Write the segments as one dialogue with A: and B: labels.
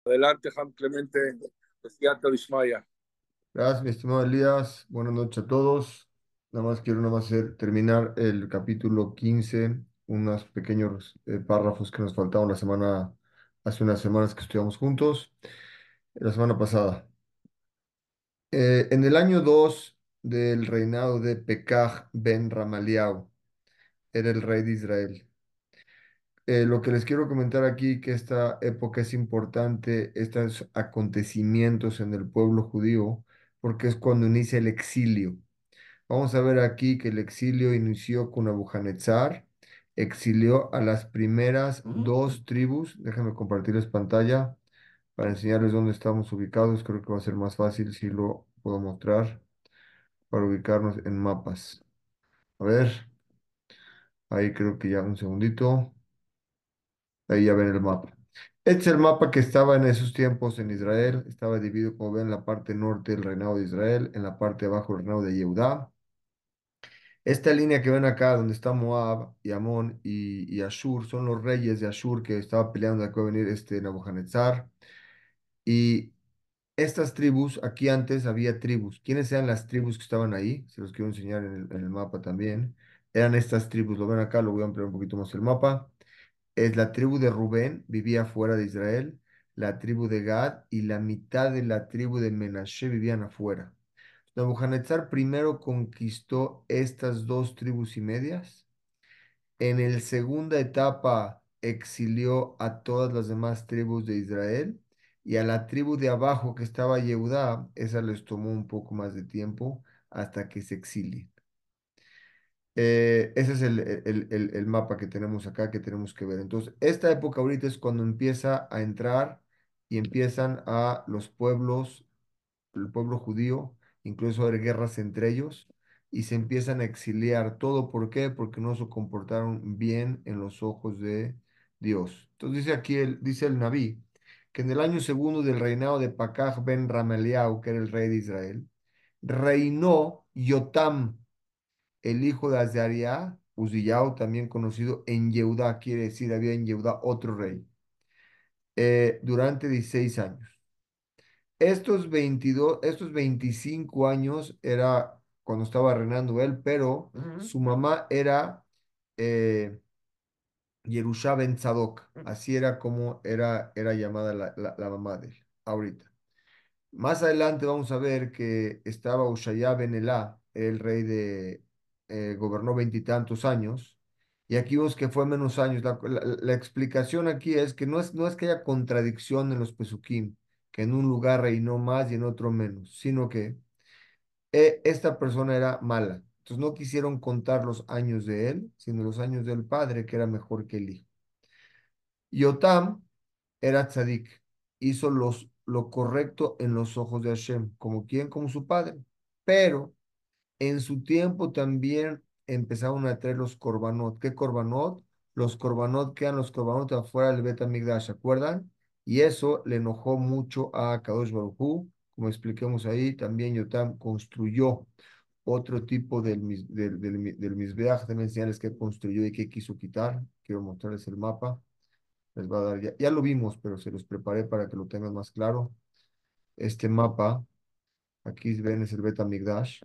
A: Adelante, Ham Clemente, Siyata Vishmaya.
B: Gracias, mi estimado Elías. Buenas noches a todos. Quiero terminar el capítulo 15, unos pequeños párrafos que nos faltaban hace unas semanas que estudiamos juntos, la semana pasada. En el año 2 del reinado de Pekaj ben Ramaliao, era el rey de Israel. Lo que les quiero comentar aquí, que esta época es importante, estos acontecimientos en el pueblo judío, porque es cuando inicia el exilio. Vamos a ver aquí que el exilio inició con Nabucodonosor, exilió a las primeras dos tribus. Déjenme compartirles pantalla para enseñarles dónde estamos ubicados. Creo que va a ser más fácil si lo puedo mostrar para ubicarnos en mapas. A ver, ahí creo que ya un segundito. Ahí ya ven el mapa. Este es el mapa que estaba en esos tiempos en Israel. Estaba dividido, como ven, en la parte norte del reinado de Israel, en la parte de abajo el reinado de Yehudá. Esta línea que ven acá, donde está Moab y Amón y Ashur, son los reyes de Ashur que estaba peleando, de que va a venir este Nabucodonosor. Y estas tribus, aquí antes había tribus. ¿Quiénes eran las tribus que estaban ahí? Se los quiero enseñar en el mapa también. Eran estas tribus, lo ven acá, lo voy a ampliar un poquito más el mapa. Es la tribu de Rubén, vivía fuera de Israel, la tribu de Gad y la mitad de la tribu de Menashe vivían afuera. Nabucodonosor primero conquistó estas dos tribus y medias. En el segunda etapa exilió a todas las demás tribus de Israel y a la tribu de abajo que estaba Yehudá, esa les tomó un poco más de tiempo hasta que se exilie. Ese es el mapa que tenemos acá, que tenemos que ver. Entonces, esta época ahorita es cuando empieza a entrar y empiezan a los pueblos, el pueblo judío, incluso a haber guerras entre ellos, y se empiezan a exiliar. ¿Todo por qué? Porque no se comportaron bien en los ojos de Dios. Entonces dice aquí, dice el Nabí, que en el año segundo del reinado de Pacaj ben Rameliao, que era el rey de Israel, reinó Yotam, el hijo de Azariah, Uzziyahu, también conocido en Yehudá, quiere decir, había en Yehudá otro rey, durante 16 años. Estos 25 años era cuando estaba reinando él, pero su mamá era eh, Yerusha ben Zadok, así era como era llamada la mamá de él, ahorita. Más adelante vamos a ver que estaba Ushaya ben Elá, el rey gobernó veintitantos años, y aquí vemos que fue menos años. La explicación aquí es que no es que haya contradicción en los Pesukim, que en un lugar reinó más y en otro menos, sino que esta persona era mala. Entonces no quisieron contar los años de él, sino los años del padre, que era mejor que el hijo. Yotam era tzadik, hizo lo correcto en los ojos de Hashem, como quien, como su padre. Pero en su tiempo también empezaron a traer los korbanot. ¿Qué korbanot? Los korbanot que eran los korbanot afuera del Bet HaMikdash, ¿se acuerdan? Y eso le enojó mucho a Kadosh Baruj Hu. Como expliquemos ahí, también Yotam construyó otro tipo del Mizbeach, también señales que construyó y que quiso quitar. Quiero mostrarles el mapa. Les va a dar, ya lo vimos, pero se los preparé para que lo tengan más claro. Este mapa, aquí ven, es el Bet HaMikdash.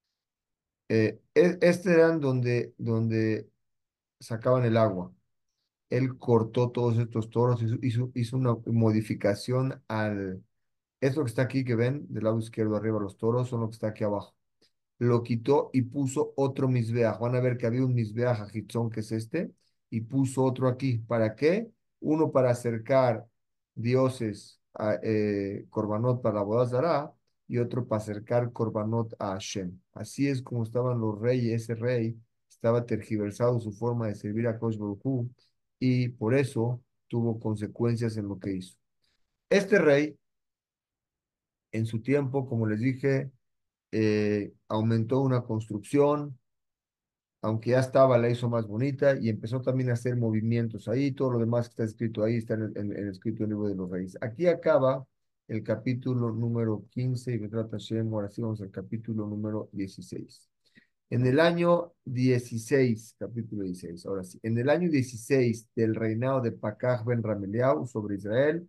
B: Este eran donde sacaban el agua. Él cortó todos estos toros, hizo una modificación esto que está aquí que ven, del lado izquierdo arriba los toros, son lo que está aquí abajo. Lo quitó y puso otro Mizbeach. Van a ver que había un Mizbeach Ajitzón, que es este, y puso otro aquí. ¿Para qué? Uno para acercar dioses, Korbanot para la boda Zará, y otro para acercar Korbanot a Hashem. Así es como estaban los reyes, ese rey estaba tergiversado su forma de servir a Kosh Baruj Hu, y por eso tuvo consecuencias en lo que hizo. Este rey, en su tiempo, como les dije, aumentó una construcción, aunque ya estaba, la hizo más bonita y empezó también a hacer movimientos ahí. Todo lo demás que está escrito ahí está escrito en el libro de los reyes. Aquí acaba el capítulo número 15 y me trata Shem. Ahora sí vamos al capítulo número 16. En el año 16, capítulo 16, ahora sí, en el año 16 del reinado de Pacaj ben Rameliao sobre Israel,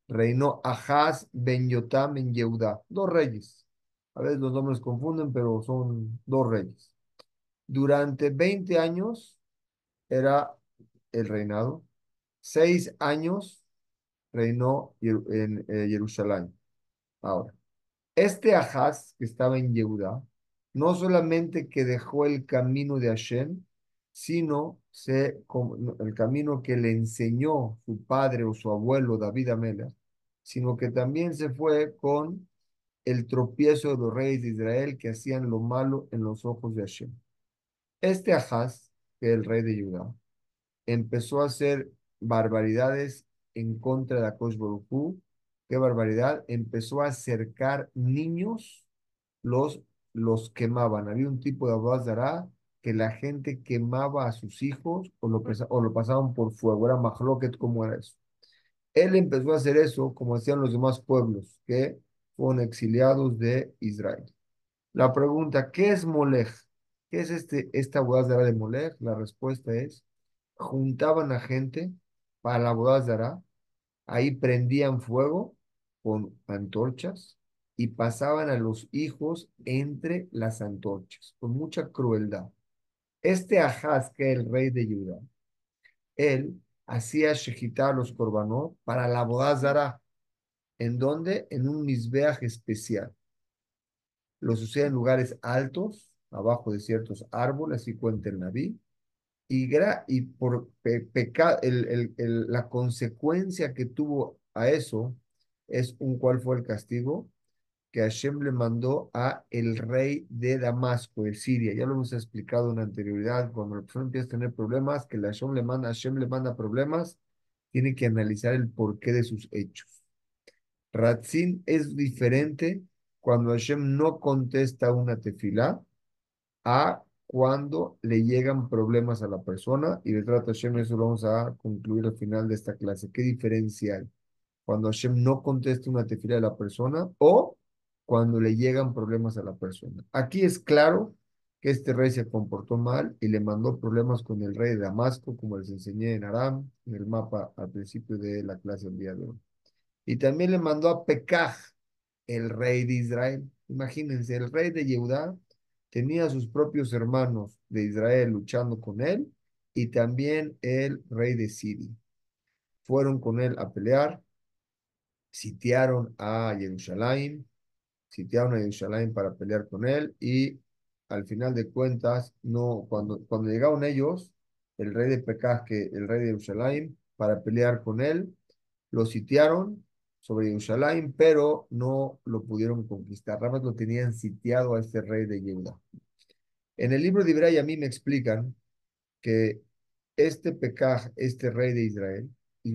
B: Reinó Ahaz ben Yotam en Yehudá. Dos reyes. A veces los nombres confunden, pero son dos reyes. Durante 20 años era el reinado. 6 años reinó en Jerusalén. Ahora, este Ahaz que estaba en Yehudá, no solamente que dejó el camino de Hashem, sino el camino que le enseñó su padre o su abuelo David Amelech, sino que también se fue con el tropiezo de los reyes de Israel que hacían lo malo en los ojos de Hashem. Este Ahaz, que es el rey de Judá, empezó a hacer barbaridades en contra de Akadosh Baruj Hu. ¿Qué barbaridad? Empezó a acercar niños, los, los quemaban. Había un tipo de Avodah Zará que la gente quemaba a sus hijos o lo pasaban por fuego. Era Mahloket, ¿cómo era eso? Él empezó a hacer eso como hacían los demás pueblos que fueron exiliados de Israel. La pregunta, ¿qué es Molech? ¿Qué es esta Avodah de Molech? La respuesta es, juntaban a gente para la Avodah, ahí prendían fuego con antorchas y pasaban a los hijos entre las antorchas, con mucha crueldad. Este Ahaz, que es el rey de Judá, él hacía shejitar los korbanot para la Avodah, ¿en donde? En un misbeach especial. Los hacía en lugares altos, abajo de ciertos árboles, y cuenta el Naví, y por pecado, la consecuencia que tuvo a eso ¿cuál fue el castigo? Que Hashem le mandó a el rey de Damasco, de Siria. Ya lo hemos explicado en anterioridad, cuando la persona empieza a tener problemas, que Hashem le manda problemas, tiene que analizar el porqué de sus hechos. Ratzin es diferente cuando Hashem no contesta una tefilá a cuando le llegan problemas a la persona, y de trato Hashem, eso lo vamos a concluir al final de esta clase. ¿Qué diferencia hay? Cuando Hashem no contesta una tefila de la persona o cuando le llegan problemas a la persona. Aquí es claro que este rey se comportó mal y le mandó problemas con el rey de Damasco, como les enseñé en Aram, en el mapa al principio de la clase del día de hoy. Y también le mandó a Pekaj, el rey de Israel. Imagínense, el rey de Yehudá tenía sus propios hermanos de Israel luchando con él y también el rey de Siria. Fueron con él a pelear, sitiaron a Jerusalén, para pelear con él y al final de cuentas, no, cuando llegaron ellos, el rey de Pekaj, que el rey de Jerusalén, para pelear con él, lo sitiaron sobre Jerusalén, pero no lo pudieron conquistar. Nada más lo tenían sitiado a este rey de Yehuda. En el libro de Ibrahim a mí me explican que este Pekaj, este rey de Israel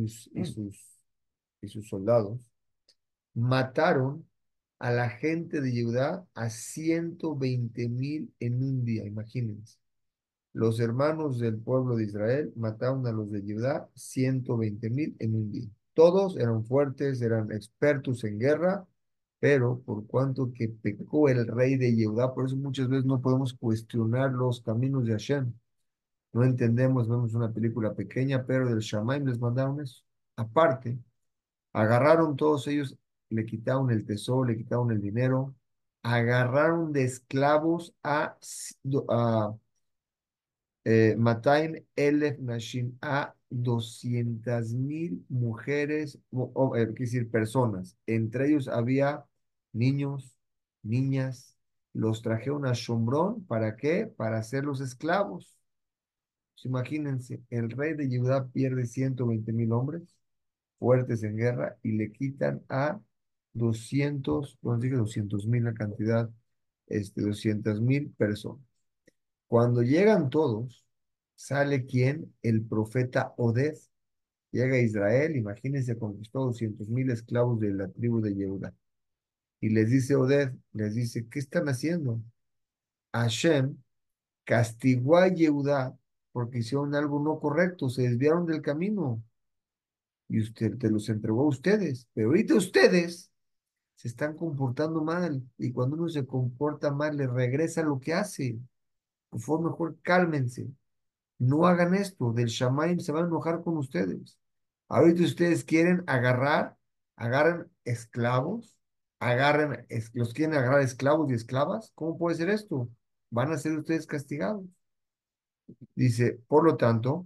B: y sus soldados, mataron a la gente de Judá a 120,000 en un día, imagínense. Los hermanos del pueblo de Israel mataron a los de Judá 120,000 en un día. Todos eran fuertes, eran expertos en guerra, pero por cuanto que pecó el rey de Judá, por eso muchas veces no podemos cuestionar los caminos de Hashem. No entendemos, vemos una película pequeña, pero del Shamaim les mandaron eso. Aparte, agarraron todos ellos, le quitaron el tesoro, le quitaron el dinero, agarraron de esclavos a Mataim Elef Nashim, a 200,000 mujeres, quiere decir personas. Entre ellos había niños, niñas. Los trajeron a Shomrón, ¿para qué? Para hacerlos esclavos. Pues imagínense, el rey de Judá pierde 120,000 hombres fuertes en guerra y le quitan a 200, bueno, dije 200,000 la cantidad, 200,000 personas. Cuando llegan todos, ¿sale quién? El profeta Oded. Llega a Israel, imagínense, conquistó 200,000 esclavos de la tribu de Yehuda. Y les dice Oded, les dice, ¿qué están haciendo? Hashem castigó a Yehuda porque hicieron algo no correcto, se desviaron del camino y usted te los entregó a ustedes. Pero ahorita ustedes se están comportando mal y cuando uno se comporta mal le regresa lo que hace. Por favor, mejor cálmense. No hagan esto, del Shamaim se van a enojar con ustedes. Ahorita ustedes quieren agarrar agarran esclavos, los quieren agarrar esclavos y esclavas. ¿Cómo puede ser esto? Van a ser ustedes castigados. Dice, por lo tanto,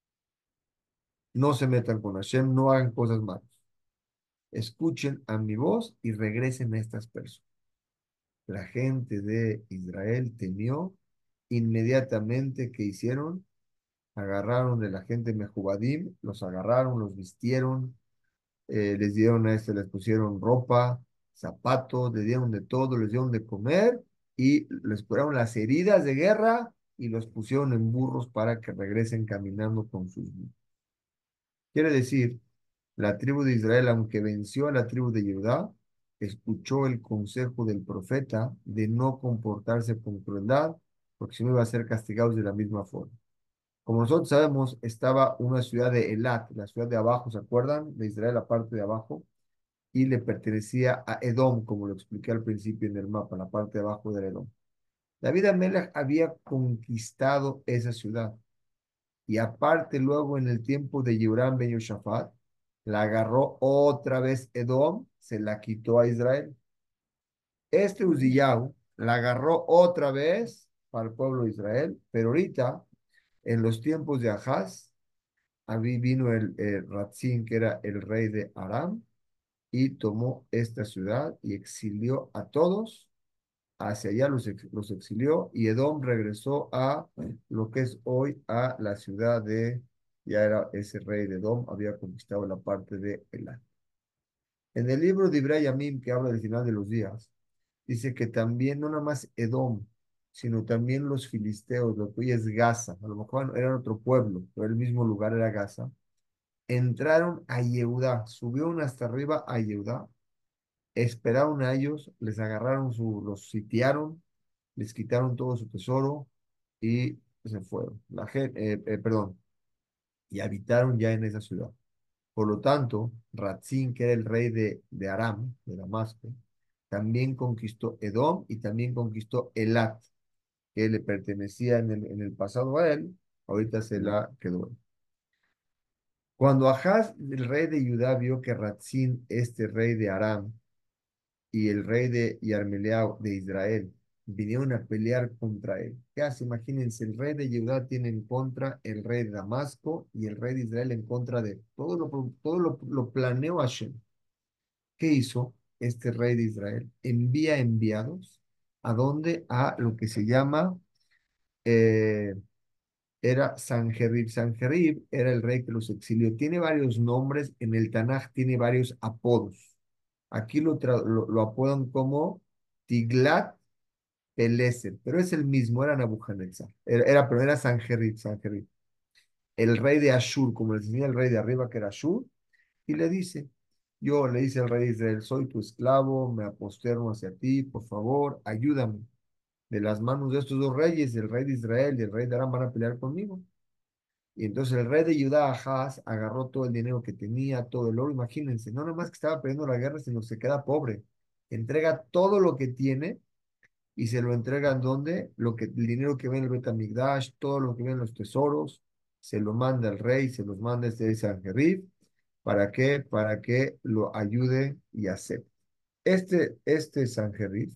B: no se metan con Hashem, no hagan cosas malas. Escuchen a mi voz y regresen a estas personas. La gente de Israel temió inmediatamente. ¿Qué hicieron? Agarraron de la gente Mejubadim, los agarraron, los vistieron, les dieron a este, les pusieron ropa, zapatos, les dieron de todo, les dieron de comer y les curaron las heridas de guerra y los pusieron en burros para que regresen caminando con sus vidas. Quiere decir, la tribu de Israel, aunque venció a la tribu de Judá, escuchó el consejo del profeta de no comportarse con crueldad, porque si no iba a ser castigados de la misma forma. Como nosotros sabemos, estaba una ciudad de Elat, la ciudad de abajo, ¿se acuerdan? De Israel, la parte de abajo, y le pertenecía a Edom, como lo expliqué al principio en el mapa, la parte de abajo de Edom. David Amelech había conquistado esa ciudad, y aparte luego en el tiempo de Yoram ben Yoshafat, la agarró otra vez Edom, se la quitó a Israel. Este Uziyahu la agarró otra vez para el pueblo de Israel, pero ahorita, en los tiempos de Ahaz, ahí vino el Ratzin, que era el rey de Aram, y tomó esta ciudad y exilió a todos hacia allá, los exilió, y Edom regresó a lo que es hoy a la ciudad de, ya era ese rey de Edom, había conquistado la parte de Elat. En el libro de Ibrahim Yamim, que habla del final de los días, dice que también no nada más Edom, sino también los filisteos, lo que hoy es Gaza, a lo mejor eran otro pueblo, pero el mismo lugar era Gaza, entraron a Yehudá, subieron hasta arriba a Yehudá, esperaron a ellos, les agarraron los sitiaron, les quitaron todo su tesoro y se fueron. Perdón, y habitaron ya en esa ciudad. Por lo tanto, Ratzin, que era el rey de Aram, de Damasco, también conquistó Edom y también conquistó Elat, que le pertenecía en el pasado a él, ahorita se la quedó él. Cuando Ahaz, el rey de Judá, vio que Ratzin, este rey de Aram, y el rey de Yarmeleao de Israel vinieron a pelear contra él. ¿Qué hace? Imagínense, el rey de Judá tiene en contra el rey de Damasco y el rey de Israel en contra de él. Todo lo planeó Hashem. ¿Qué hizo este rey de Israel? Envía enviados a donde a lo que se llama eh, era Sanjerib. Sanjerib era el rey que los exilió. Tiene varios nombres, en el Tanaj tiene varios apodos. Aquí lo apodan como Tiglat Pileser, pero es el mismo, era Nabucodonosor. Pero era Sanjerib, Sanjerib. El rey de Ashur, como les decía el rey de arriba que era Ashur, y le dice al rey de Israel, soy tu esclavo, me aposterno hacia ti, por favor, ayúdame. De las manos de estos dos reyes, el rey de Israel y el rey de Aram van a pelear conmigo. Y entonces el rey de Judá, Ahaz, agarró todo el dinero que tenía, todo el oro. Imagínense, no nomás que estaba perdiendo la guerra, sino que se queda pobre. Entrega todo lo que tiene y se lo entregan donde, el dinero que ve en el Betamigdash, todo lo que ven los tesoros, se lo manda al rey, se los manda este Sanjerib. ¿Para qué? Para que lo ayude y acepte. Este Sanjerib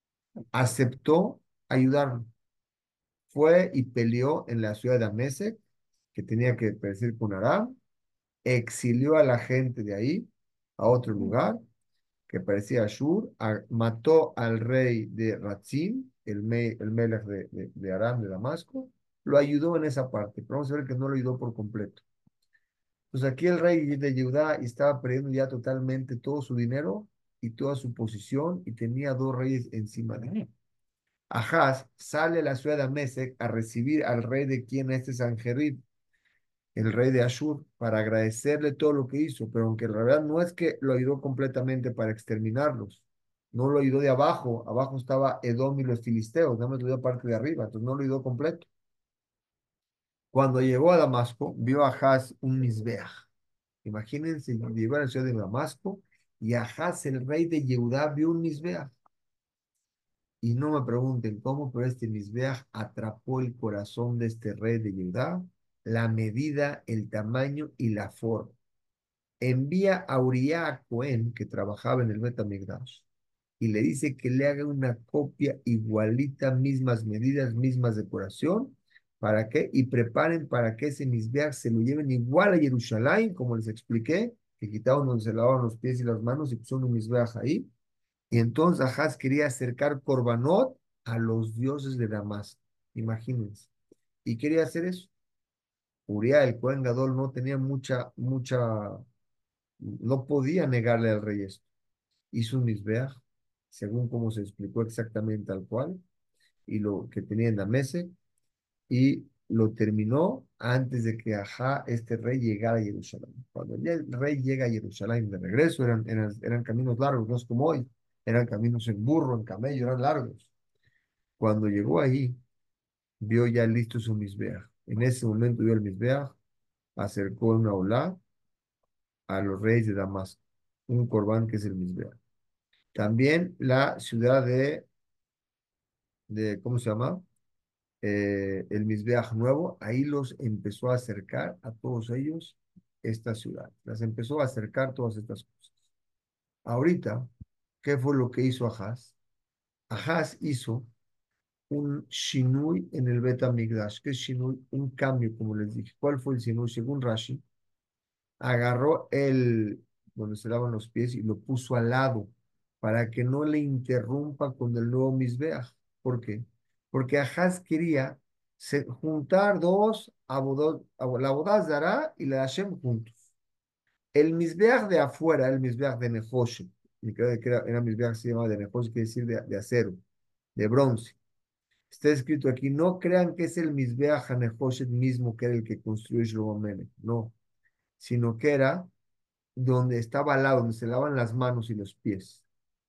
B: aceptó ayudarlo. Fue y peleó en la ciudad de Amesec, que tenía que perecer con Aram, exilió a la gente de ahí a otro lugar que parecía Ashur, mató al rey de Ratzin, el Melech de Aram, de Damasco, lo ayudó en esa parte, pero vamos a ver que no lo ayudó por completo. Pues aquí el rey de Judá estaba perdiendo ya totalmente todo su dinero y toda su posición y tenía dos reyes encima de él. Ahaz sale a la ciudad de Mesec a recibir al rey de quien este Sanjerib, el rey de Ashur, para agradecerle todo lo que hizo, pero aunque la verdad no es que lo ayudó completamente para exterminarlos, no lo ayudó de abajo, abajo estaba Edom y los filisteos, nada más lo ayudó parte de arriba, entonces no lo ayudó completo. Cuando llegó a Damasco, vio a Ahaz un Misbeach. Imagínense, llegó a la ciudad de Damasco y Ahaz, el rey de Yehudá, vio un Misbeach. Y no me pregunten cómo, pero este Misbeach atrapó el corazón de este rey de Judá, la medida, el tamaño y la forma. envía a Uriah a Cohen, que trabajaba en el Bet HaMikdash, y le dice que le haga una copia igualita, mismas medidas, mismas decoración. ¿Para qué? Y preparen para que ese Mizbeach se lo lleven igual a Jerusalén, como les expliqué, que quitaban donde se lavaban los pies y las manos y pusieron un Mizbeach ahí. Y entonces Ahaz quería acercar Corbanot a los dioses de Damasco. Imagínense. Y quería hacer eso. Uriah, el Cohen Gadol, no tenía no podía negarle al rey esto. Hizo un Mizbeach, según como se explicó exactamente tal cual, y lo que tenía en la mesa, y lo terminó antes de que este rey llegara a Jerusalén. Cuando ya el rey llega a Jerusalén de regreso, eran caminos largos, no es como hoy, eran caminos en burro, en camello, eran largos. Cuando llegó ahí, vio ya listo su Mizbeach. En ese momento vio el Mizbeach, acercó una olá a los reyes de Damasco, un corbán que es el Mizbeach. También la ciudad ¿cómo se llama? El Mizbeach nuevo, ahí los empezó a acercar a todos ellos esta ciudad. Las empezó a acercar todas estas cosas. Ahorita, ¿qué fue lo que hizo Ahaz? Ahaz hizo un shinui en el Bet HaMikdash. ¿Qué es shinui? Un cambio, como les dije. ¿Cuál fue el shinui? Según Rashi, agarró donde se lavan los pies y lo puso al lado para que no le interrumpa con el nuevo Mizbeach. ¿Por qué? Porque Ahaz quería juntar la Abodá y la Hashem juntos. El Mizbeach de afuera, el Mizbeach de Nehoshet, y creo que era Mizbeach que se llama de Nehoshet, quiere decir de acero, de bronce. Está escrito aquí, no crean que es el Mizbeach Nehoshet mismo que era el que construyó Shlomo Melech, no, sino que era donde estaba al lado, donde se lavan las manos y los pies.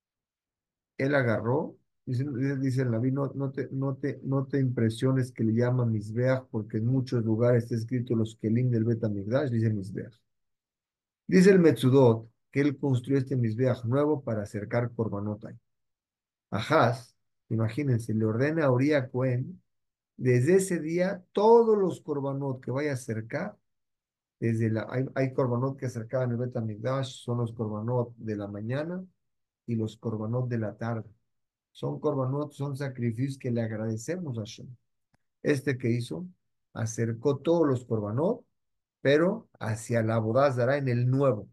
B: Él agarró, dice el Naví, no te impresiones que le llaman Mizbeach, porque en muchos lugares está escrito los Kelim del Bet HaMikdash, dice Mizbeach. Dice el Metzudot que él construyó este Mizbeach nuevo para acercar Korbanot ahí. Ahaz, imagínense, le ordena a Uriah Cohen, desde ese día, todos los Korbanot que vaya a acercar, hay Korbanot que acercaban el Bet HaMikdash, son los Korbanot de la mañana y los Korbanot de la tarde. Son Korbanot, son sacrificios que le agradecemos a Hashem. Este que hizo, acercó todos los Korbanot, pero hacia la Bodá Zará en el nuevo.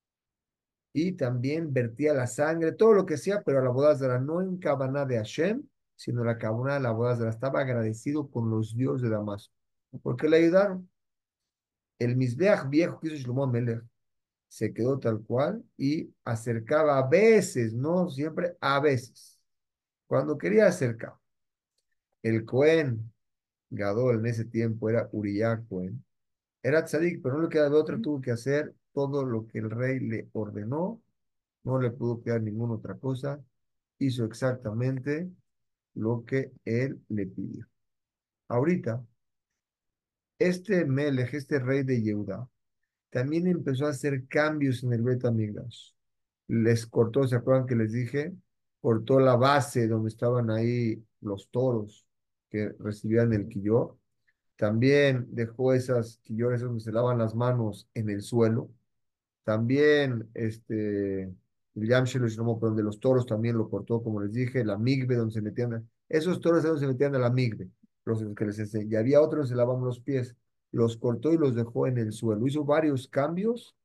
B: Y también vertía la sangre, todo lo que hacía, pero a la Bodá Zará, no en Kavaná de Hashem, sino la Kavaná de la Bodá Zará. Estaba agradecido con los dioses de Damasco, porque le ayudaron. El Mizbeach viejo que hizo Shlomo Melech se quedó tal cual y acercaba a veces, no siempre, a veces. Cuando quería acercar, el Cohen Gadol en ese tiempo era Uriah Cohen, era tzadik, pero no le quedaba de otra, tuvo que hacer todo lo que el rey le ordenó, no le pudo quedar ninguna otra cosa, hizo exactamente lo que él le pidió. Ahorita, este Melech, este rey de Yehuda, también empezó a hacer cambios en el Bet HaMikdash. Les cortó, ¿se acuerdan que les dije? Cortó la base donde estaban ahí los toros que recibían el quilló. También dejó esas quillores donde se lavan las manos en el suelo. También el Yam Shelo Shlomo, donde los toros también lo cortó, como les dije, la migbe donde se metían, esos toros donde se metían a la migbe, los que les enseñé. Y había otros donde se lavaban los pies, los cortó y los dejó en el suelo. Hizo varios cambios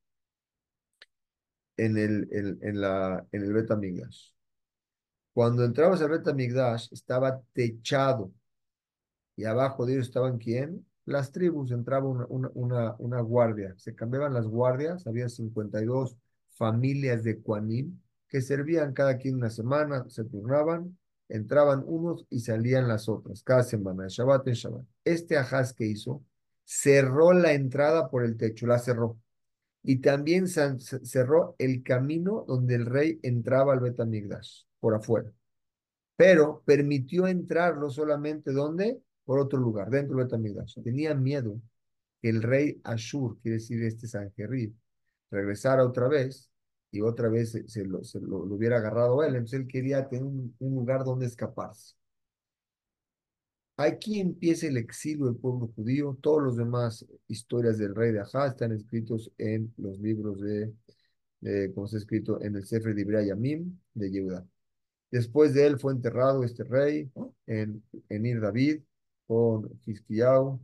B: en el Bet HaMikdash. Cuando entrabas al Bet HaMikdash, estaba techado y abajo de ellos estaban ¿quién? Las tribus, entraba una guardia, se cambiaban las guardias, había 52 familias de Kuanim que servían cada quien una semana, se turnaban, entraban unos y salían las otras, cada semana, de Shabbat en Shabbat. Este Ahaz que hizo, cerró la entrada por el techo, la cerró. Y también cerró el camino donde el rey entraba al Bet HaMikdash, por afuera, pero permitió entrarlo solamente ¿dónde? Por otro lugar, dentro del Betamigdash. Tenía miedo que el rey Ashur, quiere decir este Sanjerib, regresara otra vez y otra vez lo hubiera agarrado él. Entonces él quería tener un lugar donde escaparse. Aquí empieza el exilio del pueblo judío. Todos los demás historias del rey de Ahaz están escritos en los libros como está escrito en el Sefer Divrei Yamim de Yehuda. Después de él fue enterrado este rey en Ir David con Hisquiau,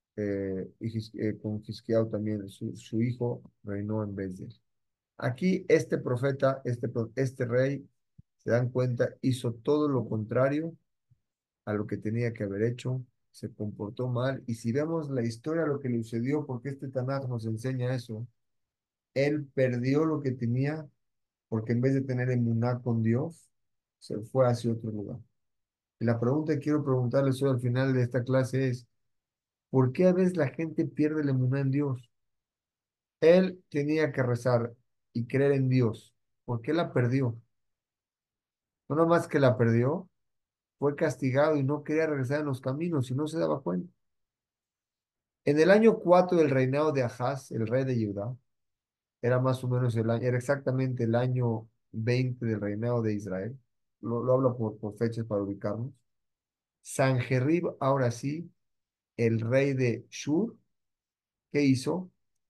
B: con Hisquiau también su hijo reinó en vez de él. Aquí este profeta, este rey, se dan cuenta, hizo todo lo contrario a lo que tenía que haber hecho, se comportó mal. Y si vemos la historia, lo que le sucedió, porque este Tanaj nos enseña eso, él perdió lo que tenía porque en vez de tener emuná con Dios, se fue hacia otro lugar. Y la pregunta que quiero preguntarles hoy al final de esta clase es, ¿por qué a veces la gente pierde la emuná en Dios? Él tenía que rezar y creer en Dios. ¿Por qué la perdió? No nomás que la perdió, fue castigado y no quería regresar en los caminos y no se daba cuenta. En el año 4 del reinado de Ahaz, el rey de Judá, era más o menos era exactamente el año 20 del reinado de Israel. Lo hablo por fechas para ubicarnos. Sanjerib, ahora sí, el rey de Shur, ¿qué hizo?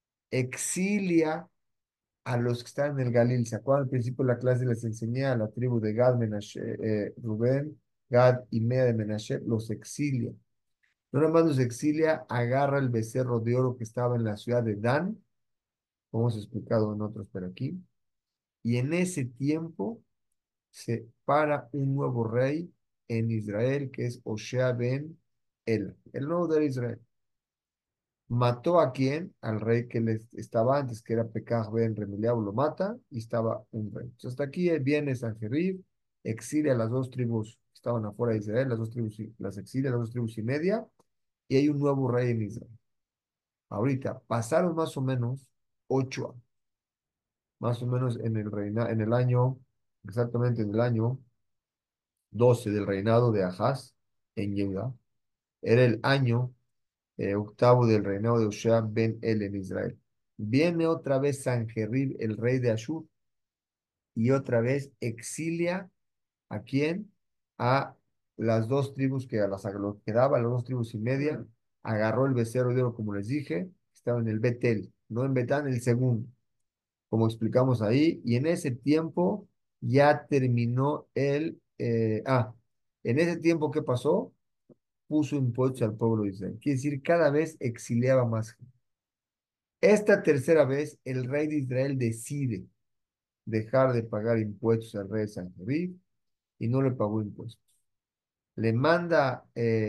B: Exilia a los que están en el Galil. ¿Se acuerdan? Al principio de la clase les enseñé a la tribu de Gad, Rubén, Gad y Mea de Menashe, los exilia. No nada más los exilia, agarra el becerro de oro que estaba en la ciudad de Dan, como hemos explicado en otros, pero aquí, y en ese tiempo se para un nuevo rey en Israel, que es Oshea ben el nuevo de Israel. Mató a quién? Al rey que les estaba antes, que era Pekah ben Remeliab, lo mata y estaba un rey. Entonces, hasta aquí viene Sanjerib, exilia a las dos tribus que estaban afuera de Israel, las dos tribus, las exilia, las dos tribus y media, y hay un nuevo rey en Israel. Ahorita, pasaron más o menos 8 años, más o menos en el año, exactamente en el año 12 del reinado de Ahaz en Yehuda. Era el año octavo del reinado de Usha ben El en Israel. Viene otra vez Sanjerib, el rey de Ashur, y otra vez exilia ¿a quién? A las dos tribus que a las lo quedaba, las dos tribus y media, agarró el becerro de oro, como les dije, estaba en el Betel, no en Betán, el segundo, como explicamos ahí, y en ese tiempo ya terminó en ese tiempo, ¿qué pasó? Puso impuestos al pueblo de Israel. Quiere decir, cada vez exiliaba más gente. Esta tercera vez, el rey de Israel decide dejar de pagar impuestos al rey de Sanjerib y no le pagó impuestos. Le manda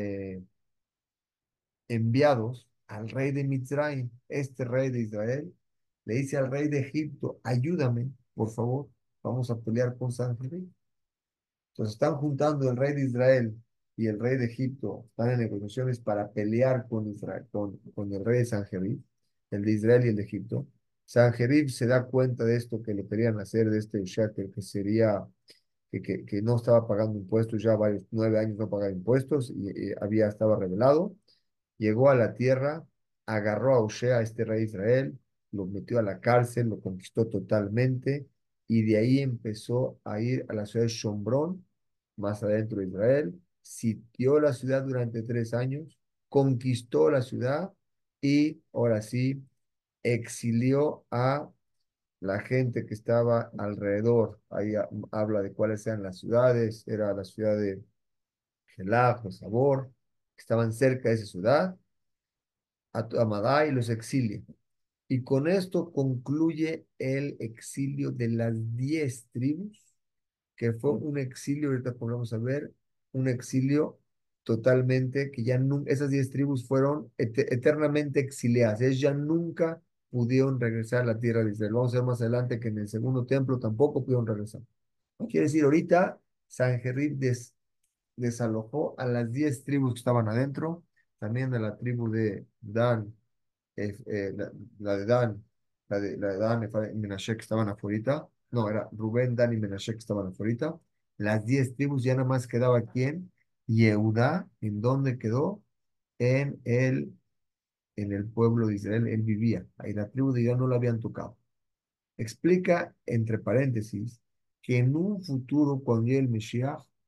B: enviados al rey de Mitzrayim, este rey de Israel, le dice al rey de Egipto, ayúdame, por favor, vamos a pelear con Sanjerib. Entonces están juntando el rey de Israel y el rey de Egipto, están en negociaciones para pelear con Israel, con el rey de Sanjerib, el de Israel y el de Egipto. Sanjerib se da cuenta de esto que le querían hacer, de este Ushaker, que sería, que no estaba pagando impuestos, ya varios, 9 años no pagaba impuestos, y estaba revelado. Llegó a la tierra, agarró a Usea, este rey de Israel, lo metió a la cárcel, lo conquistó totalmente, y de ahí empezó a ir a la ciudad de Shombrón, más adentro de Israel, sitió la ciudad durante 3 años, conquistó la ciudad y ahora sí exilió a la gente que estaba alrededor. Ahí habla de cuáles eran las ciudades, era la ciudad de Gelab, de Sabor, que estaban cerca de esa ciudad, a Madai y los exilia. Y con esto concluye el exilio de las 10 tribus, que fue un exilio, ahorita vamos a ver, un exilio totalmente que ya nunca, esas 10 tribus fueron eternamente exiliadas, ellos ya nunca pudieron regresar a la tierra de Israel. Vamos a ver más adelante que en el segundo templo tampoco pudieron regresar. Quiere decir, ahorita Sanjerib desalojó a las 10 tribus que estaban adentro, también a la tribu de Dan, la de Dan, la de Dan y Menashe que estaban afuera. No, era Rubén, Dan y Menashe que estaban afuera. Las 10 tribus ya nada más quedaba quién, Yehudá. ¿En dónde quedó? En el pueblo de Israel, él vivía. Ahí la tribu de Judá no la habían tocado. Explica, entre paréntesis, que en un futuro, cuando llegue el Mesías,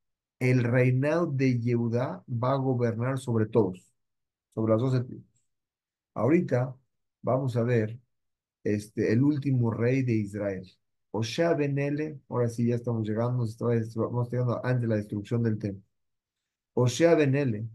B: el reinado de Yehudá va a gobernar sobre todos, sobre las 12 tribus. Ahorita vamos a ver el último rey de Israel. Osea ben Ele, ahora sí ya estamos llegando, estamos llegando antes de la destrucción del templo. Osea ben Ele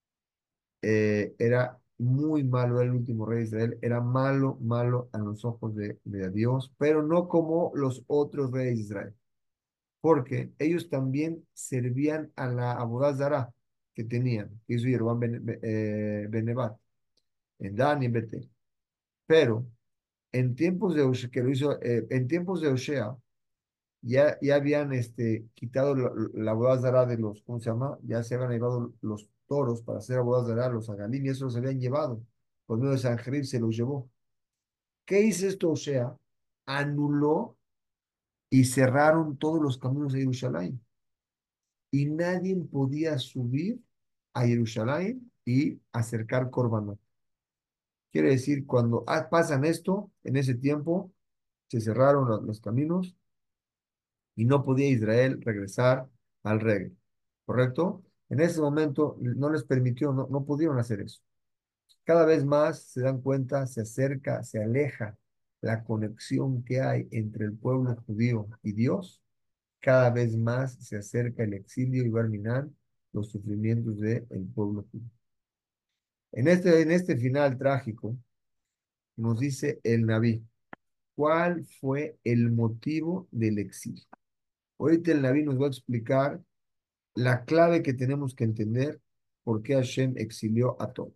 B: era muy malo, era el último rey de Israel, era malo, malo a los ojos de Dios, pero no como los otros reyes de Israel, porque ellos también servían a la Abodazara que tenían, que hizo Jeroboam ben Nebat, en Dan y en Betel. Pero en tiempos de Osea, que lo hizo, en tiempos de Osea, ya habían quitado la Abodazara de los, ¿cómo se llama? Ya se habían llevado los toros para hacer Abodazara, los agalim, y eso los habían llevado. Por medio de Sanjerib se los llevó. ¿Qué hizo esto Osea? Anuló y cerraron todos los caminos de Jerusalén. Y nadie podía subir a Jerusalén y acercar Corbanot. Quiere decir, cuando pasan esto, en ese tiempo se cerraron los caminos y no podía Israel regresar al rey, ¿correcto? En ese momento no les permitió, no pudieron hacer eso. Cada vez más se dan cuenta, se acerca, se aleja la conexión que hay entre el pueblo judío y Dios. Cada vez más se acerca el exilio y Barminán, los sufrimientos del pueblo judío. En este final trágico, nos dice el Naví, ¿cuál fue el motivo del exilio? Ahorita el Naví nos va a explicar la clave que tenemos que entender por qué Hashem exilió a todos.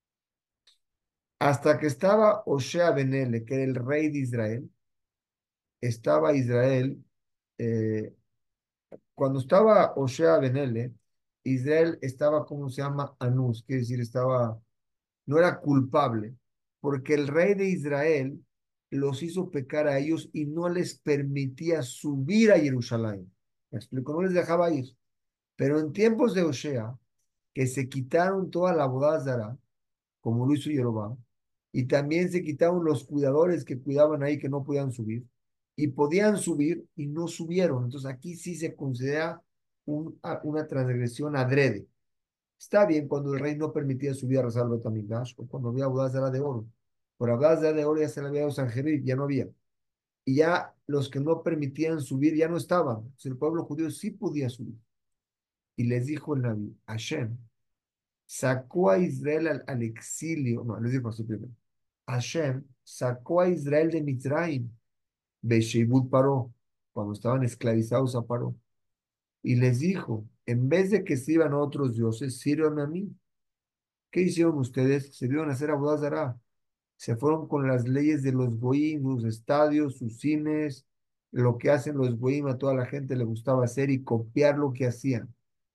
B: Hasta que estaba Osea Benele, que era el rey de Israel, estaba Israel, eh, cuando estaba Osea Benele, Israel estaba, ¿cómo se llama? Anus, quiere decir, no era culpable, porque el rey de Israel los hizo pecar a ellos y no les permitía subir a Jerusalén. ¿Me explico? No les dejaba ir. Pero en tiempos de Osea, que se quitaron toda la bodazara, como lo hizo Jeroboam, y también se quitaron los cuidadores que cuidaban ahí que no podían subir, y podían subir y no subieron. Entonces aquí sí se considera una transgresión adrede. Está bien cuando el rey no permitía subir a rezar el Betamigdash o cuando había bodazara de oro. Por bodazara de oro ya se le había dado Sanjerib, ya no había. Y ya los que no permitían subir ya no estaban. Entonces el pueblo judío sí podía subir. Y les dijo el Naví, Hashem sacó a Israel al exilio, no, les dijo así primero. Hashem sacó a Israel de Mitzrayim, Besheibut Paró, cuando estaban esclavizados a Paró. Y les dijo, en vez de que sirvan a otros dioses, sirvan a mí. ¿Qué hicieron ustedes? Se vieron a hacer Abodazara. Se fueron con las leyes de los goyim, sus estadios, sus cines, lo que hacen los goyim, a toda la gente le gustaba hacer y copiar lo que hacían.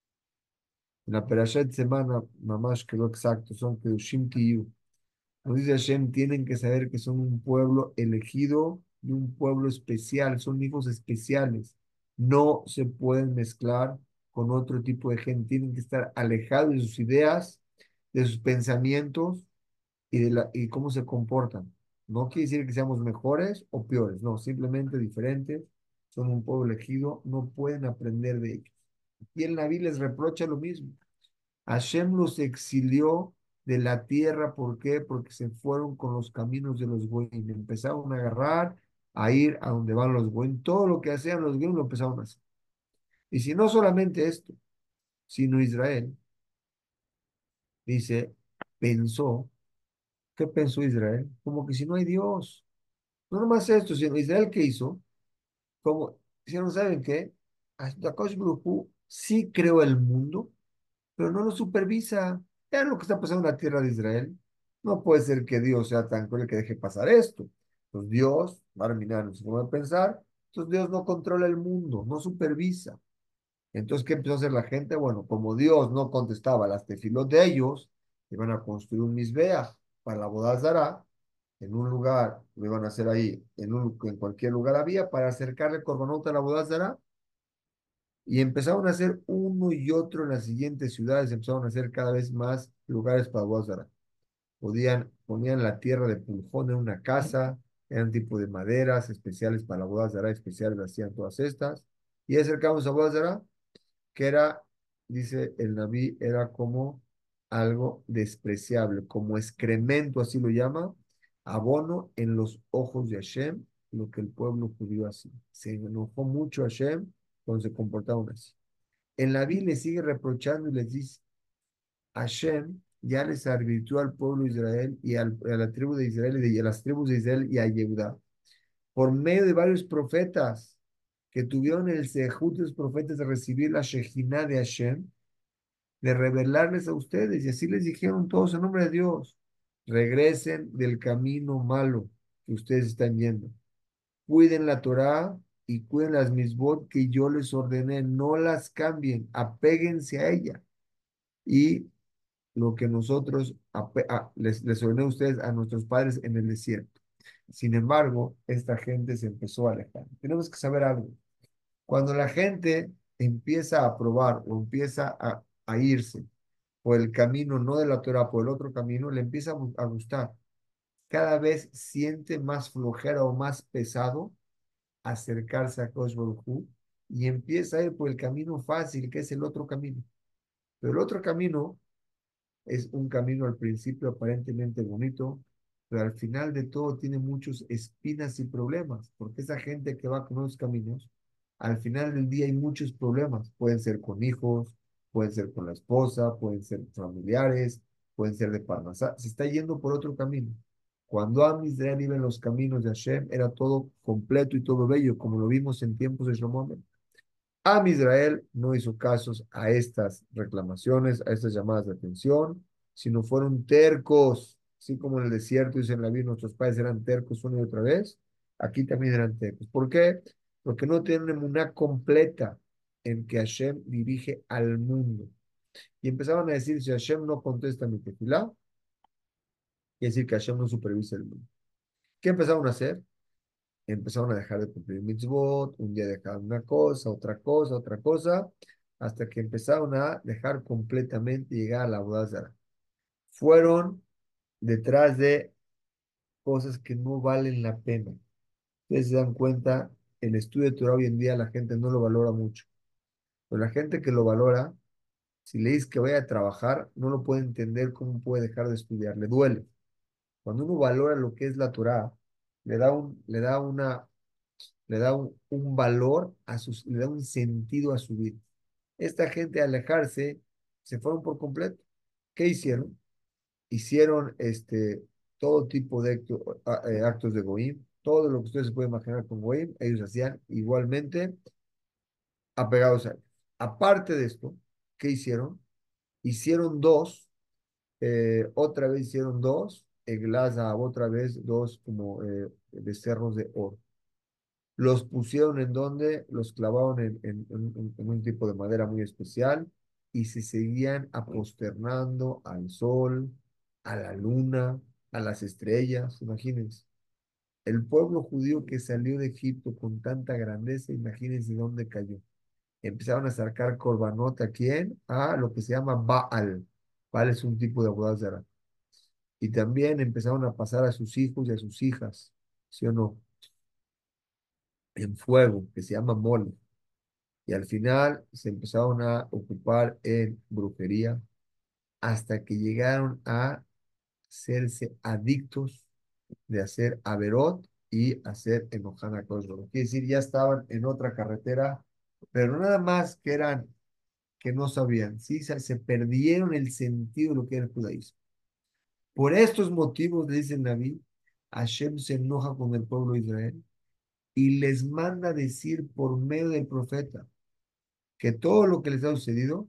B: En la Perashat Semana, mamash que lo exacto, son Kedushim Tiyu. Nos dice Hashem, tienen que saber que son un pueblo elegido y un pueblo especial, son hijos especiales. No se pueden mezclar con otro tipo de gente, tienen que estar alejados de sus ideas, de sus pensamientos y cómo se comportan. No quiere decir que seamos mejores o peores, no, simplemente diferentes. Son un pueblo elegido, no pueden aprender de ellos. Y el Naví les reprocha lo mismo. Hashem los exilió de la tierra, ¿por qué? Porque se fueron con los caminos de los goyim, empezaron a agarrar, a ir a donde van los goyim, todo lo que hacían los goyim lo empezaron a hacer. Y si no solamente esto, sino Israel, dice, pensó, ¿qué pensó Israel? Como que si no hay Dios, no nomás esto, sino Israel, ¿qué hizo? Como, si no saben qué, Akadosh Baruj Hu sí creó el mundo, pero no lo supervisa. Es lo que está pasando en la tierra de Israel. No puede ser que Dios sea tan cruel que deje pasar esto. Entonces Dios, Barminan, no sé cómo pensar, entonces Dios no controla el mundo, no supervisa. Entonces, ¿qué empezó a hacer la gente? Bueno, como Dios no contestaba las tefilot de ellos, iban a construir un misbeach para la boda Zará, en un lugar, lo iban a hacer ahí, en cualquier lugar había, para acercarle Corbanot a la boda Zará, y empezaron a hacer uno y otro en las siguientes ciudades, empezaron a hacer cada vez más lugares para Guadalajara. Ponían la tierra de Puljón en una casa, eran tipo de maderas especiales para la Guadalajara, especiales hacían todas estas. Y acercamos a Guadalajara, que era dice el Naví, era como algo despreciable, como excremento, así lo llama, abono en los ojos de Hashem, lo que el pueblo judío hacía. Se enojó mucho Hashem cuando se comportaban así. El Naví le sigue reprochando y les dice, Hashem ya les advirtió al pueblo de Israel y a la tribu de Israel y a las tribus de Israel y a Yehuda por medio de varios profetas que tuvieron el sejut de los profetas de recibir la Shejinah de Hashem, de revelarles a ustedes. Y así les dijeron todos en nombre de Dios, regresen del camino malo que ustedes están yendo. Cuiden la Torá y cuiden las misbot que yo les ordené. No las cambien, apéguense a ella. Y lo que nosotros les ordené a ustedes, a nuestros padres en el desierto. Sin embargo, esta gente se empezó a alejar. Tenemos que saber algo. Cuando la gente empieza a probar o empieza a irse por el camino, no de la Torah, por el otro camino, le empieza a gustar. Cada vez siente más flojera o más pesado acercarse a Kosh Baruj Hu, y empieza a ir por el camino fácil, que es el otro camino. Pero el otro camino es un camino al principio aparentemente bonito, pero al final de todo tiene muchos espinas y problemas, porque esa gente que va con esos caminos, al final del día hay muchos problemas. Pueden ser con hijos, pueden ser con la esposa, pueden ser familiares, pueden ser de Parnasá. Se está yendo por otro camino. Cuando Am Israel iba en los caminos de Hashem, era todo completo y todo bello, como lo vimos en tiempos de Shlomo. Am Israel no hizo casos a estas reclamaciones, a estas llamadas de atención, sino fueron tercos, así como en el desierto dicen la Biblia, nuestros padres eran tercos una y otra vez, aquí también eran tercos. ¿Por qué? Porque no tienen una completa en que Hashem dirige al mundo. Y empezaban a decir, si Hashem no contesta mi tefilá, quiere decir que Hashem no supervisa el mundo. ¿Qué empezaron a hacer? Empezaron a dejar de cumplir mitzvot, un día dejaron una cosa, otra cosa, hasta que empezaron a dejar completamente llegar a la bodazara. Fueron detrás de cosas que no valen la pena. Ustedes se dan cuenta, el estudio de Torah hoy en día la gente no lo valora mucho, pero la gente que lo valora, si le dices que vaya a trabajar, no lo puede entender cómo puede dejar de estudiar, le duele. Cuando uno valora lo que es la Torah, le da un valor le da un sentido a su vida. Esta gente al alejarse, se fueron por completo. ¿Qué hicieron? Hicieron todo tipo de actos de Goim, todo lo que ustedes se pueden imaginar con Goim, ellos hacían igualmente apegados a ellos. Aparte de esto, ¿qué hicieron? Hicieron otra vez hicieron dos, Eglaza, otra vez dos como becerros de oro. Los pusieron en donde, los clavaron en un tipo de madera muy especial y se seguían aposternando al sol, a la luna, a las estrellas. Imagínense, el pueblo judío que salió de Egipto con tanta grandeza, imagínense dónde cayó. Empezaron a sacar corbanot a quién, a lo que se llama Baal. Baal es un tipo de abodazara. Y también empezaron a pasar a sus hijos y a sus hijas, ¿sí o no? En fuego, que se llama mole. Y al final se empezaron a ocupar en brujería hasta que llegaron a hacerse adictos de hacer averot y hacer enojar a Kosovo. Quiere decir, ya estaban en otra carretera, pero nada más que eran que no sabían, ¿sí? Se perdieron el sentido de lo que era el judaísmo. Por estos motivos, le dice David, Hashem se enoja con el pueblo de Israel y les manda decir por medio del profeta que todo lo que les ha sucedido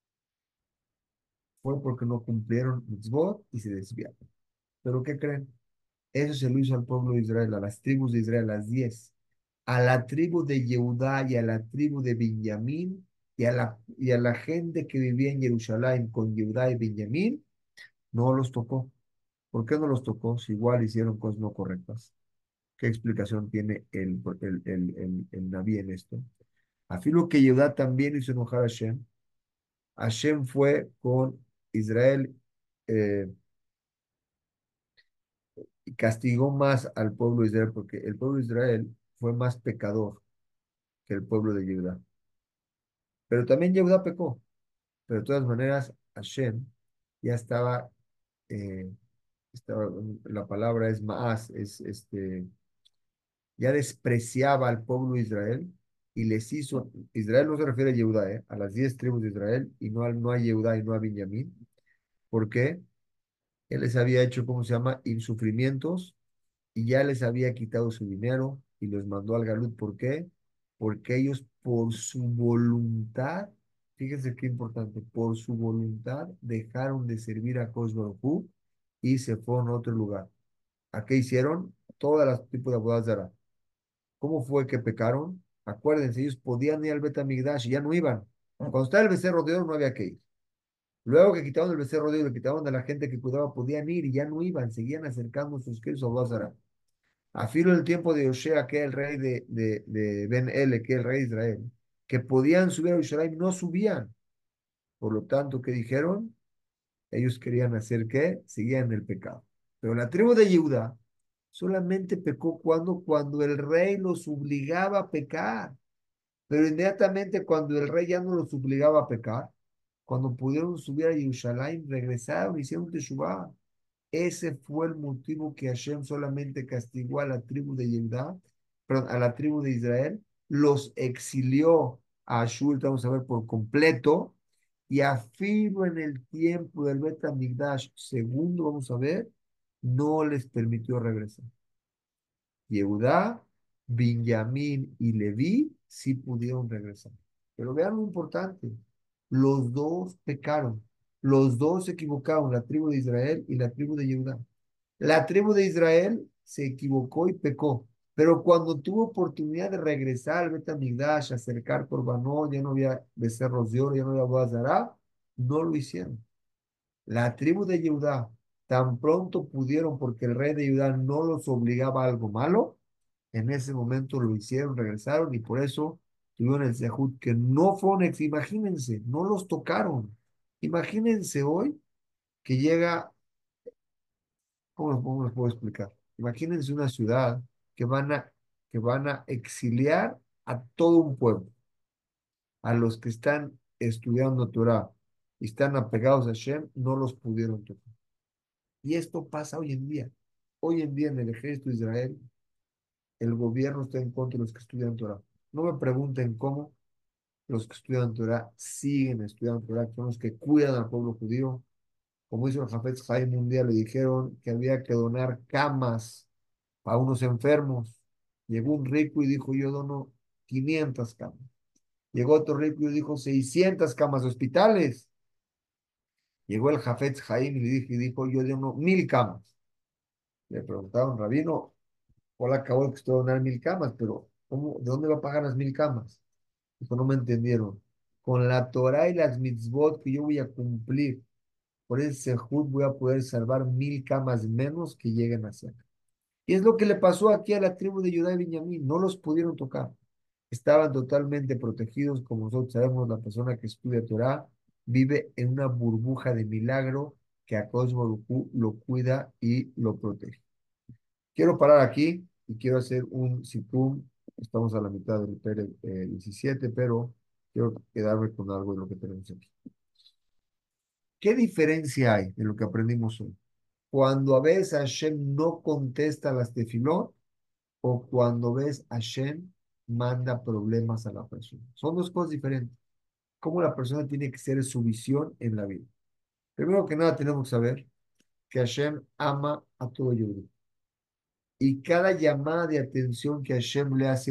B: fue porque no cumplieron mitzvot y se desviaron. ¿Pero qué creen? Eso se lo hizo al pueblo de Israel, a las tribus de Israel, las 10. A la tribu de Yehudá y a la tribu de Benjamín y a la gente que vivía en Jerusalén con Yehudá y Benjamín, no los tocó. ¿Por qué no los tocó si igual hicieron cosas no correctas? ¿Qué explicación tiene el Naví en esto? Afirmo que Yehudá también hizo enojar a Hashem. Hashem fue con Israel eh, y castigó más al pueblo de Israel porque el pueblo de Israel fue más pecador que el pueblo de Judá. Pero también Judá pecó. Pero de todas maneras, Hashem ya eh, estaba, la palabra es maas, ya despreciaba al pueblo de Israel y les hizo, Israel no se refiere a Yehudá, a las 10 tribus de Israel y no a Yehudá y no a Benjamín. ¿Por qué? Él les había hecho, ¿cómo se llama? Insufrimientos y ya les había quitado su dinero y los mandó al Galut. ¿Por qué? Porque ellos por su voluntad, fíjense qué importante, por su voluntad dejaron de servir a Kosh Baruj Hu y se fueron a otro lugar. ¿A qué hicieron? Todas las tipos de abogadas. ¿Cómo fue que pecaron? Acuérdense, ellos podían ir al Betamigdash y ya no iban. Cuando estaba el becerro de oro no había que ir. Luego que quitaron el becerro de oro, le quitaron a la gente que cuidaba, podían ir y ya no iban, seguían acercando sus queridos a Lázaro. A filo del tiempo de Hoshea, que es el rey de Ben Ele, que es el rey de Israel, que podían subir a Jerusalén, no subían. Por lo tanto, ¿qué dijeron? Ellos querían hacer qué? Seguían el pecado. Pero la tribu de Judá solamente pecó cuando el rey los obligaba a pecar. Pero inmediatamente cuando el rey ya no los obligaba a pecar, cuando pudieron subir a Jerusalén, regresaron, hicieron Teshuvah. Ese fue el motivo que Hashem solamente castigó a la tribu de Judá, perdón, a la tribu de Israel, los exilió a Ashur, vamos a ver, por completo, y afirmó en el tiempo del Bet HaMikdash segundo, vamos a ver, no les permitió regresar. Yehudá, Benjamín y Leví sí pudieron regresar. Pero vean lo importante, los dos pecaron, los dos se equivocaron, la tribu de Israel y la tribu de Yehudá. La tribu de Israel se equivocó y pecó, pero cuando tuvo oportunidad de regresar al Bet HaMikdash, acercar Corbanot, ya no había becerros de oro, ya no había bodas de Ará, no lo hicieron. La tribu de Judá, tan pronto pudieron, porque el rey de Judá no los obligaba a algo malo, en ese momento lo hicieron, regresaron y por eso tuvieron el Zehut que no fueron, imagínense, no los tocaron. Imagínense hoy que llega, cómo les puedo explicar? Imagínense una ciudad que que van a exiliar a todo un pueblo, a los que están estudiando Torah y están apegados a Shem, no los pudieron tocar. Y esto pasa hoy en día. Hoy en día en el ejército de Israel, el gobierno está en contra de los que estudian Torah. No me pregunten cómo los que estudian Torah siguen estudiando Torah, que son los que cuidan al pueblo judío. Como hizo el Hafetz Haim un día, le dijeron que había que donar camas para unos enfermos. Llegó un rico y dijo, yo dono 500 camas. Llegó otro rico y dijo 600 camas de hospitales. Llegó el Hafetz Haim y dijo, yo dono 1000 camas. Le preguntaron, rabino, hola, acabo de que usted va a donar 1000 camas, pero ¿cómo, de dónde va a pagar las 1000 camas? Dijo, no me entendieron. Con la Torah y las mitzvot que yo voy a cumplir, por ese sehut voy a poder salvar 1000 camas menos que lleguen a ser. Y es lo que le pasó aquí a la tribu de Judá y Benjamín, no los pudieron tocar. Estaban totalmente protegidos, como nosotros sabemos, la persona que estudia Torah vive en una burbuja de milagro que a Baruj Hu lo cuida y lo protege. Quiero parar aquí y quiero hacer un situm. Estamos a la mitad del Pérez 17, pero quiero quedarme con algo de lo que tenemos aquí. ¿Qué diferencia hay de lo que aprendimos hoy? Cuando a veces Hashem no contesta las tefilot o cuando ves Hashem manda problemas a la persona. Son dos cosas diferentes. ¿Cómo la persona tiene que ser su visión en la vida? Primero que nada tenemos que saber que Hashem ama a todo Yehudi. Y cada llamada de atención que Hashem le hace a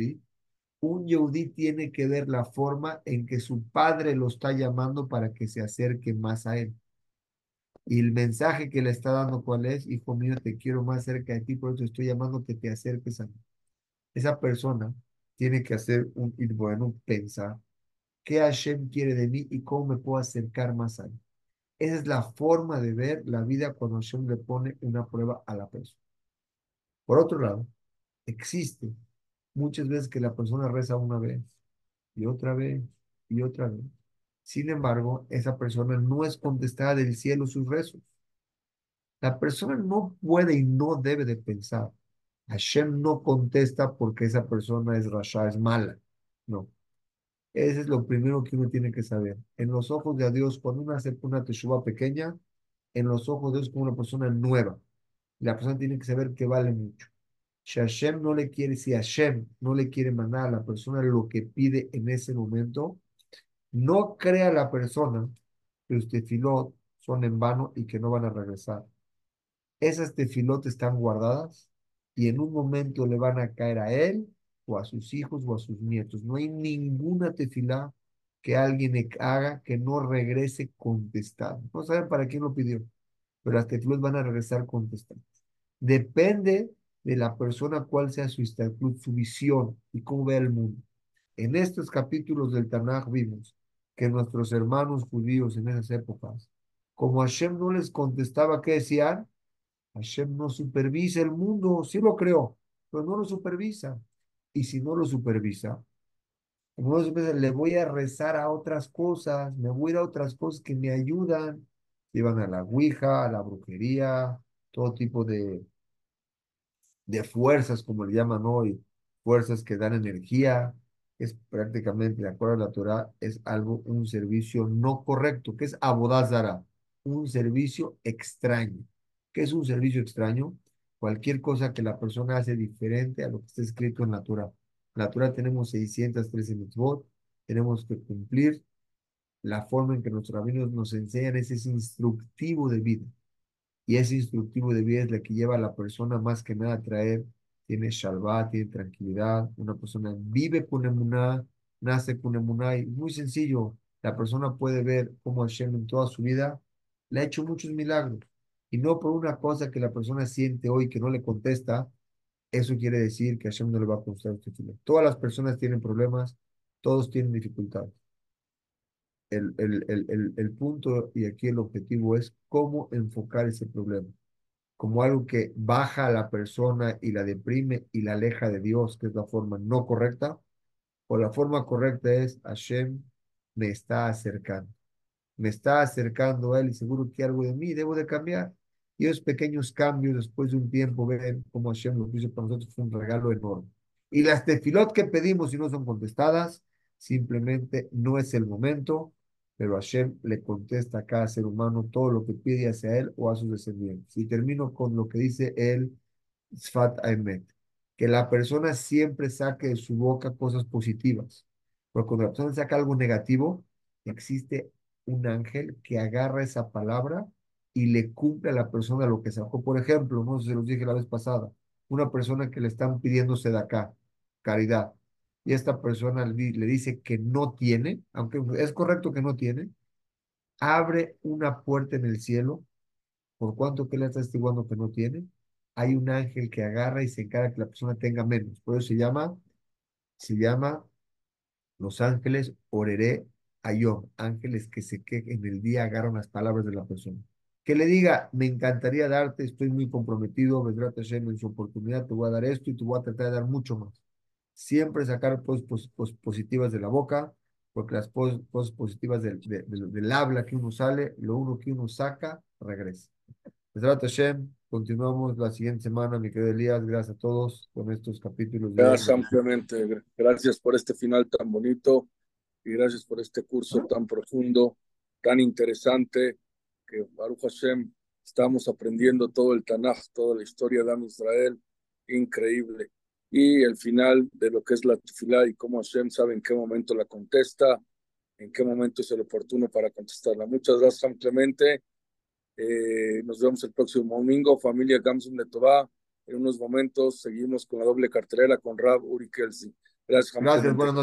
B: un Yehudí tiene que ver la forma en que su padre lo está llamando para que se acerque más a él. Y el mensaje que le está dando, ¿cuál es? Hijo mío, te quiero más cerca de ti, por eso estoy llamando que te acerques a mí. Esa persona tiene que hacer bueno, pensar qué Hashem quiere de mí y cómo me puedo acercar más a él. Esa es la forma de ver la vida cuando Hashem le pone una prueba a la persona. Por otro lado, existe muchas veces que la persona reza una vez y otra vez y otra vez. Sin embargo, esa persona no es contestada del cielo sus rezos. La persona no puede y no debe de pensar. Hashem no contesta porque esa persona es rasha, es mala. No. Ese es lo primero que uno tiene que saber. En los ojos de Dios, cuando uno hace una teshuva pequeña, en los ojos de Dios es como una persona nueva. Y la persona tiene que saber que vale mucho. Si Hashem no le quiere mandar a la persona lo que pide en ese momento, no crea la persona que los tefilot son en vano y que no van a regresar. Esas tefilot están guardadas y en un momento le van a caer a él o a sus hijos o a sus nietos. No hay ninguna tefilá que alguien haga que no regrese contestada. No saben para quién lo pidió, pero las tefilot van a regresar contestadas. Depende de la persona cuál sea su estatus, su visión y cómo vea el mundo. En estos capítulos del Tanaj vimos que nuestros hermanos judíos en esas épocas, como Hashem no les contestaba, ¿qué decían? Hashem no supervisa el mundo, sí lo creó, pero no lo supervisa. Y si no lo supervisa, como no lo supervisa, le voy a rezar a otras cosas, me voy a ir a otras cosas que me ayudan. Llevan a la ouija, a la brujería, todo tipo de fuerzas, como le llaman hoy, fuerzas que dan energía, es prácticamente, de acuerdo a la Torah, es algo, un servicio no correcto, que es abodazara, un servicio extraño. ¿Qué es un servicio extraño? Cualquier cosa que la persona hace diferente a lo que está escrito en la Torah. En la Torah tenemos 613 mitzvot, tenemos que cumplir la forma en que nuestros rabinos nos enseñan, ese es instructivo de vida. Y ese instructivo de vida es la que lleva a la persona más que nada a traer, tiene shalvá, tiene tranquilidad, una persona vive con emuná, nace con emuná, y muy sencillo, la persona puede ver cómo Hashem en toda su vida le ha hecho muchos milagros, y no por una cosa que la persona siente hoy que no le contesta, eso quiere decir que Hashem no le va a contestar este filo. Todas las personas tienen problemas, todos tienen dificultades. El punto y aquí el objetivo es cómo enfocar ese problema como algo que baja a la persona y la deprime y la aleja de Dios, que es la forma no correcta, o la forma correcta es Hashem me está acercando, me está acercando a Él y seguro que algo de mí debo de cambiar. Y esos pequeños cambios después de un tiempo, ven cómo Hashem lo que hizo para nosotros fue un regalo enorme. Y las tefilot que pedimos y no son contestadas, simplemente no es el momento, pero Hashem le contesta a cada ser humano todo lo que pide hacia él o a sus descendientes. Y termino con lo que dice él Sfat Emet, que la persona siempre saque de su boca cosas positivas. Porque cuando la persona saca algo negativo, existe un ángel que agarra esa palabra y le cumple a la persona lo que sacó. Por ejemplo, no sé si se los dije la vez pasada, una persona que le están pidiéndose de acá, caridad, y esta persona le dice que no tiene, aunque es correcto que no tiene, abre una puerta en el cielo por cuanto que le está estiguando que no tiene, hay un ángel que agarra y se encarga que la persona tenga menos. Por eso se llama los ángeles Oreré Ayom, ángeles que que en el día agarran las palabras de la persona. Que le diga, me encantaría darte, estoy muy comprometido, vendrá Hashem en su oportunidad, te voy a dar esto y te voy a tratar de dar mucho más. Siempre sacar cosas positivas de la boca, porque las cosas positivas del habla que uno sale, lo uno que uno saca, regresa. Besrat Hashem, continuamos la siguiente semana, mi querido Elías. Gracias a todos con estos capítulos
A: Gracias ampliamente. Gracias por este final tan bonito y gracias por este curso tan profundo, tan interesante, que Baruch Hashem estamos aprendiendo todo el Tanaj, toda la historia de Am Israel, increíble. Y el final de lo que es la tefilá y cómo Hashem sabe en qué momento la contesta, en qué momento es el oportuno para contestarla. Muchas gracias, Sam Clemente. Nos vemos el próximo domingo, familia Gamsum de Torah. En unos momentos seguimos con la doble cartelera con Rab Uri Kelsi. Gracias, Ham
B: Gracias, buenas
A: Clemente.
B: noches.